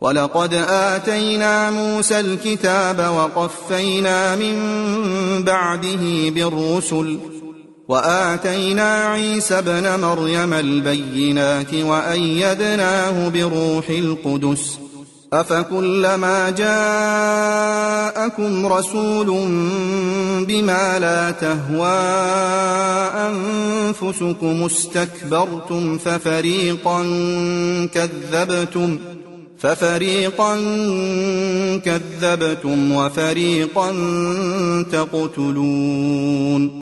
ولقد آتينا موسى الكتاب وقفينا من بعده بالرسل وآتينا عيسى ابن مريم البينات وأيدناه بروح القدس أفكلما جاءكم رسول بما لا تهوى أنفسكم استكبرتم ففريقا كذبتم وفريقا تقتلون